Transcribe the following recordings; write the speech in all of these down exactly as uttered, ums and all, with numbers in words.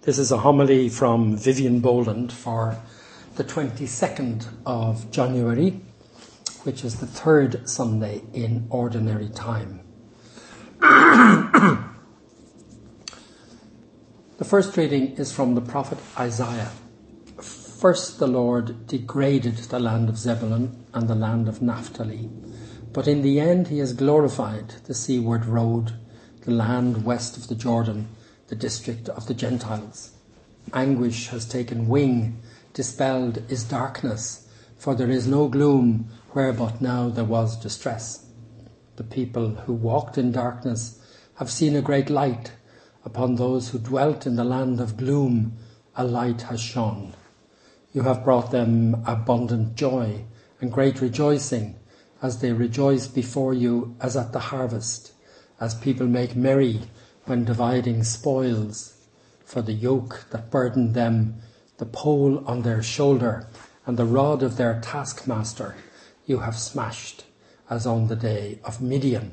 This is a homily from Vivian Boland for the twenty-second of January, which is the third Sunday in Ordinary Time. The first reading is from the prophet Isaiah. First the Lord degraded the land of Zebulun and the land of Naphtali, but in the end he has glorified the seaward road, the land west of the Jordan, the district of the Gentiles. Anguish has taken wing, dispelled is darkness, for there is no gloom where but now there was distress. The people who walked in darkness have seen a great light. Upon those who dwelt in the land of gloom, a light has shone. You have brought them abundant joy and great rejoicing, as they rejoice before you as at the harvest, as people make merry when dividing spoils. For the yoke that burdened them, the pole on their shoulder, and the rod of their taskmaster, you have smashed, as on the day of Midian.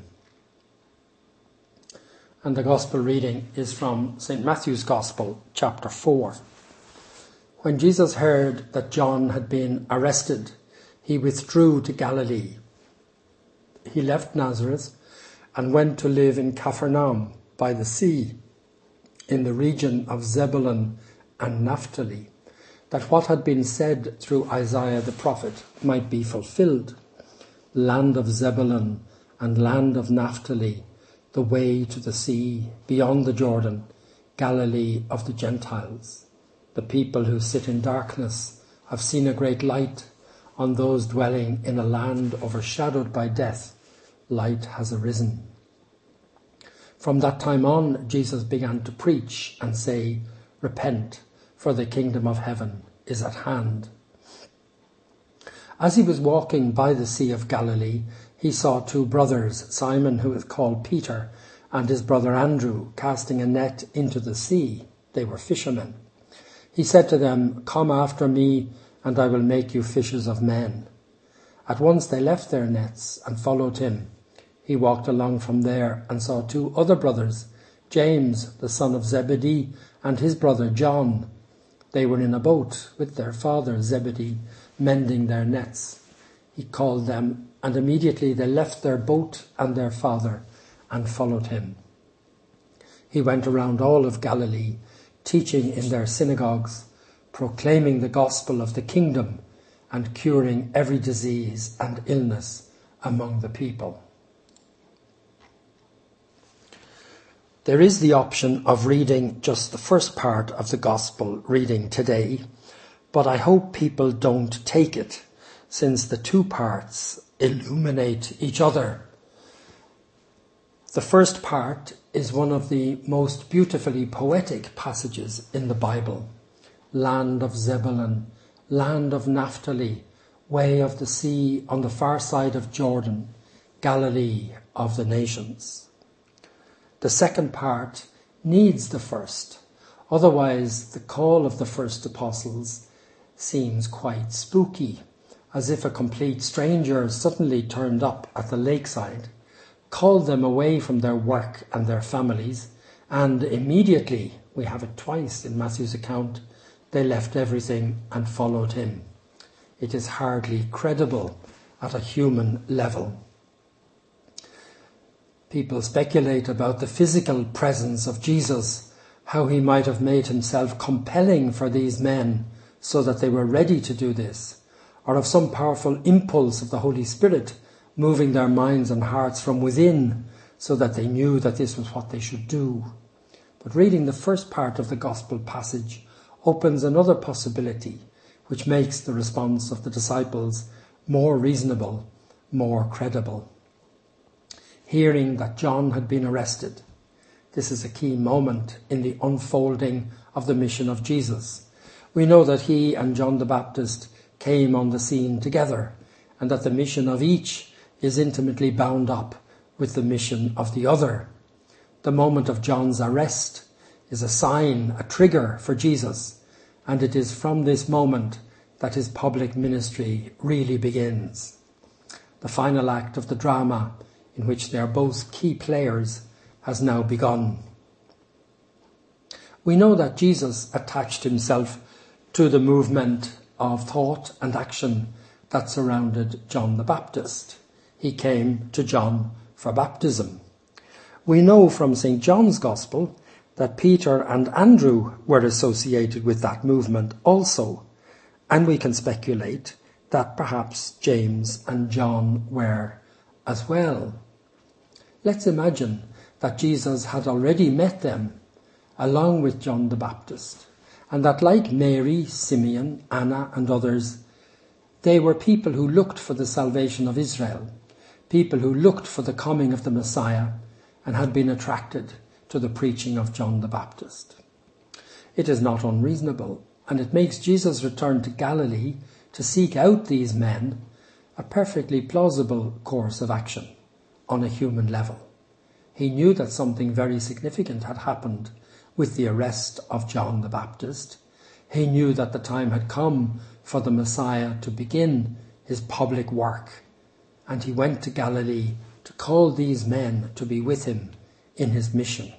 And the Gospel reading is from Saint Matthew's Gospel, chapter four. When Jesus heard that John had been arrested, he withdrew to Galilee. He left Nazareth and went to live in Capharnaum by the sea, in the region of Zebulun and Naphtali, that what had been said through Isaiah the prophet might be fulfilled. Land of Zebulun and land of Naphtali, the way to the sea, beyond the Jordan, Galilee of the Gentiles. The people who sit in darkness have seen a great light. On those dwelling in a land overshadowed by death, light has arisen. From that time on, Jesus began to preach and say, "Repent, for the kingdom of heaven is at hand." As he was walking by the Sea of Galilee, he saw two brothers, Simon, who is called Peter, and his brother Andrew, casting a net into the sea. They were fishermen. He said to them, "Come after me, and I will make you fishers of men." At once they left their nets and followed him. He walked along from there and saw two other brothers, James, the son of Zebedee, and his brother John. They were in a boat with their father Zebedee, mending their nets. He called them, and immediately they left their boat and their father and followed him. He went around all of Galilee, teaching in their synagogues, proclaiming the gospel of the kingdom, and curing every disease and illness among the people. There is the option of reading just the first part of the Gospel reading today, but I hope people don't take it, since the two parts illuminate each other. The first part is one of the most beautifully poetic passages in the Bible. Land of Zebulun, land of Naphtali, way of the sea on the far side of Jordan, Galilee of the nations. The second part needs the first, otherwise the call of the first apostles seems quite spooky, as if a complete stranger suddenly turned up at the lakeside, called them away from their work and their families, and immediately, we have it twice in Matthew's account, they left everything and followed him. It is hardly credible at a human level. People speculate about the physical presence of Jesus, how he might have made himself compelling for these men so that they were ready to do this, or of some powerful impulse of the Holy Spirit moving their minds and hearts from within so that they knew that this was what they should do. But reading the first part of the Gospel passage opens another possibility, which makes the response of the disciples more reasonable, more credible. Hearing that John had been arrested, this is a key moment in the unfolding of the mission of Jesus. We know that he and John the Baptist came on the scene together, and that the mission of each is intimately bound up with the mission of the other. The moment of John's arrest is a sign, a trigger for Jesus, and it is from this moment that his public ministry really begins. The final act of the drama, in which they are both key players, has now begun. We know that Jesus attached himself to the movement of thought and action that surrounded John the Baptist. He came to John for baptism. We know from Saint John's Gospel that Peter and Andrew were associated with that movement also, and we can speculate that perhaps James and John were as well. Let's imagine that Jesus had already met them along with John the Baptist, and that like Mary, Simeon, Anna and others, they were people who looked for the salvation of Israel, people who looked for the coming of the Messiah and had been attracted to the preaching of John the Baptist. It is not unreasonable, and it makes Jesus' return to Galilee to seek out these men a perfectly plausible course of action on a human level. He knew that something very significant had happened with the arrest of John the Baptist. He knew that the time had come for the Messiah to begin his public work, and he went to Galilee to call these men to be with him in his mission.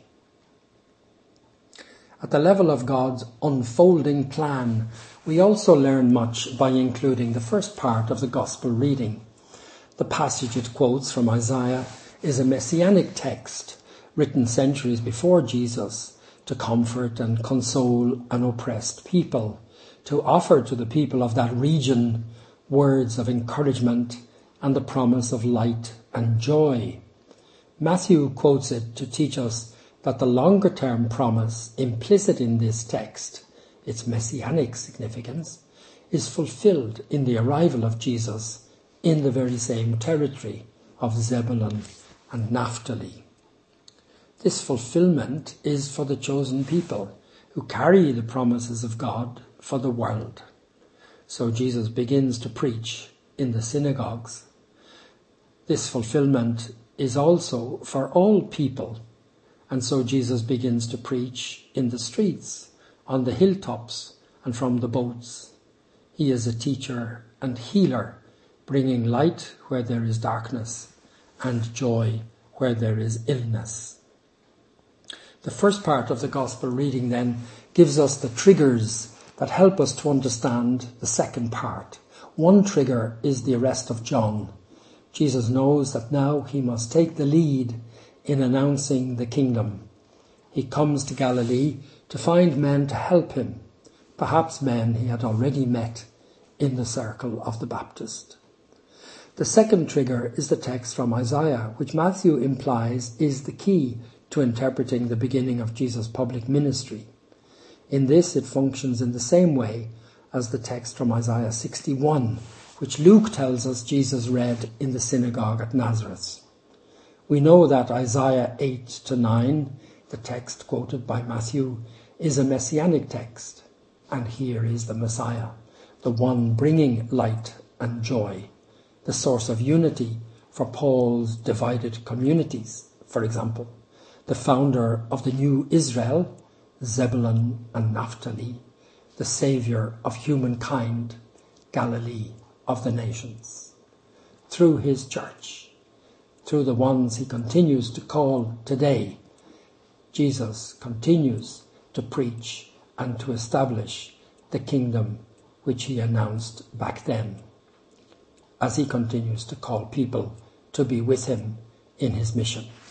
At the level of God's unfolding plan, we also learn much by including the first part of the Gospel reading. The passage it quotes from Isaiah is a messianic text written centuries before Jesus to comfort and console an oppressed people, to offer to the people of that region words of encouragement and the promise of light and joy. Matthew quotes it to teach us that the longer-term promise implicit in this text, its messianic significance, is fulfilled in the arrival of Jesus in the very same territory of Zebulun and Naphtali. This fulfillment is for the chosen people who carry the promises of God for the world. So Jesus begins to preach in the synagogues. This fulfillment is also for all people. And so Jesus begins to preach in the streets, on the hilltops, and from the boats. He is a teacher and healer, bringing light where there is darkness and joy where there is illness. The first part of the Gospel reading then gives us the triggers that help us to understand the second part. One trigger is the arrest of John. Jesus knows that now he must take the lead in announcing the kingdom. He comes to Galilee to find men to help him, perhaps men he had already met in the circle of the Baptist. The second trigger is the text from Isaiah, which Matthew implies is the key to interpreting the beginning of Jesus' public ministry. In this, it functions in the same way as the text from Isaiah sixty-one, which Luke tells us Jesus read in the synagogue at Nazareth. We know that Isaiah eight to nine, the text quoted by Matthew, is a messianic text, and here is the Messiah, the one bringing light and joy, the source of unity for Paul's divided communities, for example, the founder of the new Israel, Zebulun and Naphtali, the saviour of humankind, Galilee of the nations. Through his church, through the ones he continues to call today, Jesus continues to preach and to establish the kingdom which he announced back then, as he continues to call people to be with him in his mission.